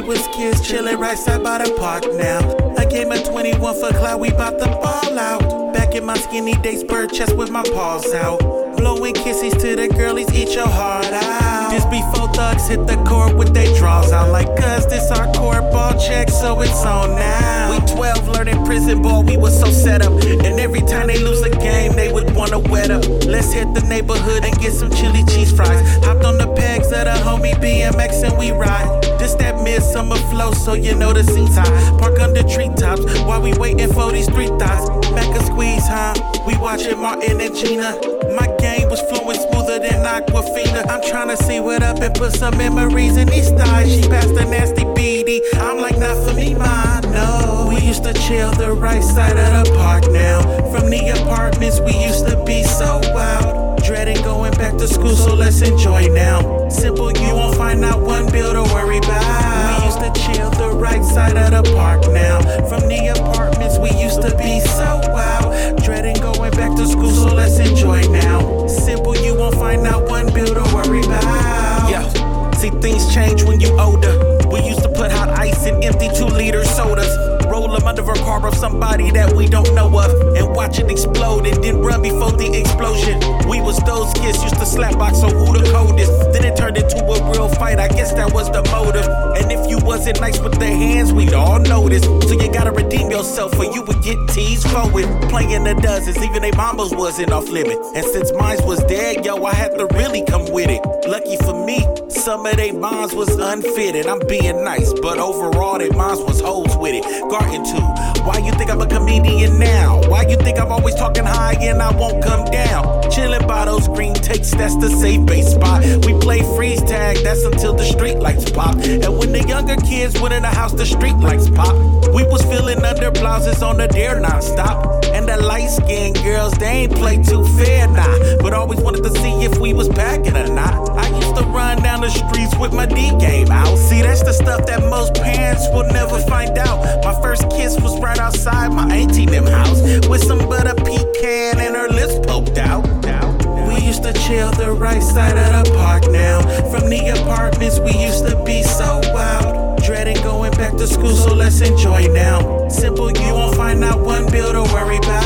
was kids chillin' right side by the park now. A game of 21 for clout, we bout to ball out. Back in my skinny days, bird chest with my paws out. Blowing kisses to the girlies, eat your heart out. This before thugs hit the court with they draws out. Like cuz this our court ball check, so it's on now. We 12 learning prison ball, we was so set up. And every time they lose a game, they would wanna wet up. Let's hit the neighborhood and get some chili cheese fries. Hopped on the pegs of the homie BMX and we ride. This that midsummer flow, so you know the seats high. Park under treetops while we waiting for these 3 thoughts. Back a squeeze, huh? We watching Martin and Gina. My game was flowing smoother than Aquafina. I'm tryna see what up and put some memories in these thighs. She passed the nasty BD. I'm like, not for me, ma, no. We used to chill the right side of the park now. From the apartments, we used to be so wild. Dreading going back to school, so let's enjoy now. Simple, you won't find out one bill to worry about. We used to chill the right side of the park now. From the apartments, we used to be so wild. Dreading going back to school, so let's enjoy now. Simple, you won't find out one bill to worry about. Yeah, see things change when you older. We used to put hot ice in empty 2-liter sodas. Roll them under a car of somebody that we don't know of and watch it explode and then run before the explosion. We was those kids used to slap box, so who the coldest? Then it turned into a real fight, I guess that was the motive. And if you wasn't nice with the hands, we'd all notice. So you gotta redeem yourself or you would get teased for it. Playing the dozens, even they mamas wasn't off limit. And since mine was dead, yo, I had to really come with it. Lucky for me, some of they moms was unfitted. I'm being nice, but overall they moms was hoes with it. Garden too. Why you think I'm a comedian now? Why you think I'm always talking high and I won't come down? Chillin' by those green takes, that's the safe base spot. We play freeze tag, that's until the street lights pop. And when the younger kids went in the house, the street lights pop. We was feeling under blouses on the dare non-stop. And the light-skinned girls, they ain't play too fair, nah. But always wanted to see if we was packing or not. I used to run down the streets with my D game out. See, that's the stuff that most parents will never find out. My first kiss was right outside my auntie them house with some butter pecan and her lips poked out. We used to chill the right side of the park now. From the apartments, we used to be so wild. Dreading going back to school, so let's enjoy now. Simple, you won't find out one bill to worry about.